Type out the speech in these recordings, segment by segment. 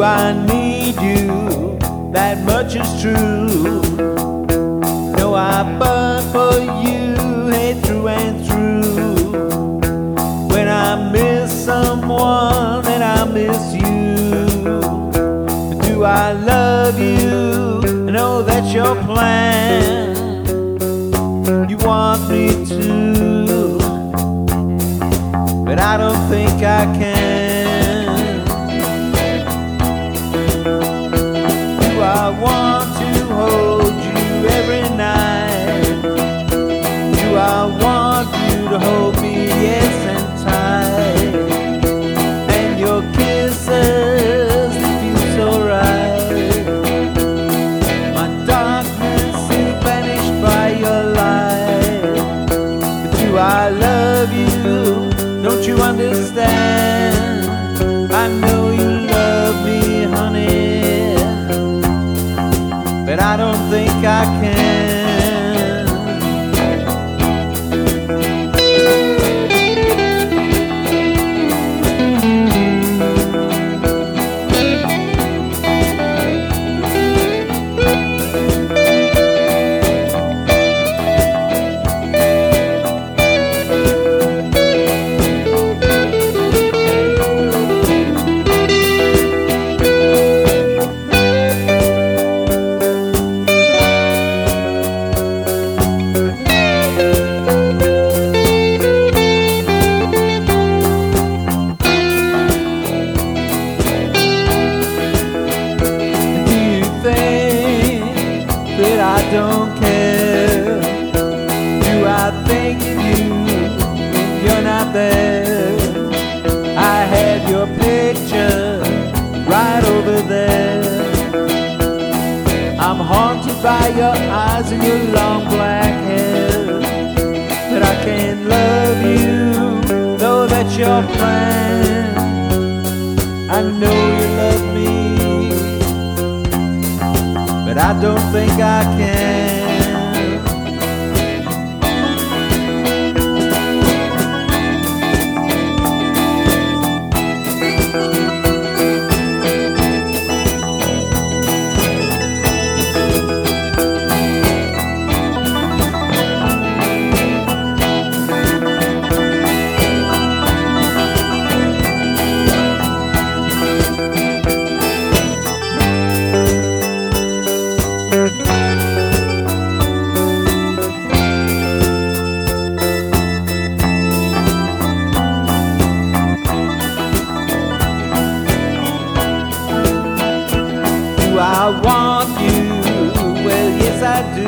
I need you? That much is true. No, I burn for you, hey, through and through. When I miss someone, and I miss you. Do I love you? I know that's your plan. You want me to, but I don't think I can. Do I want to hold you every night? Do I want you to hold me, yes, and tight? And your kisses, they feel so right. My darkness is vanished by your light. But do I love you? Don't you understand? I know you love me, honey, but I don't think I can. That I don't care. Do I think of you when you're not there? I have your picture right over there. I'm haunted by your eyes and your long black hair. But I can't love you, though that's your plan. I know you love me, but I don't think I can. Do I want you? Well, yes I do.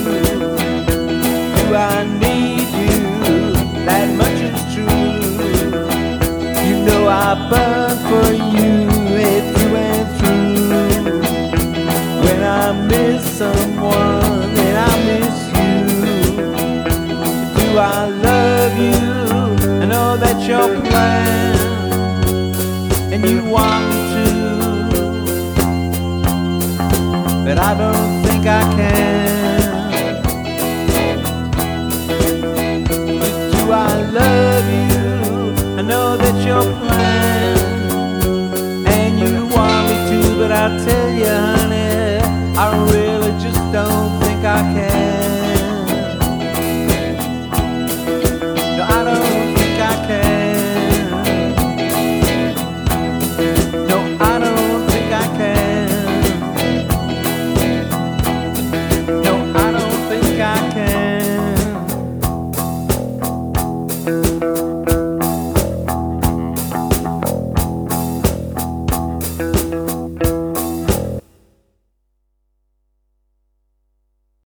Do I need you? That much is true. You know I burn for you, hey, through and through. When I miss someone, then I miss you. Do I love you? I know that's your plan, and you want me to, but I don't think I can. But do I love you? I know that's your plan, and you want me to, but I tell you, honey, I really just don't think I can.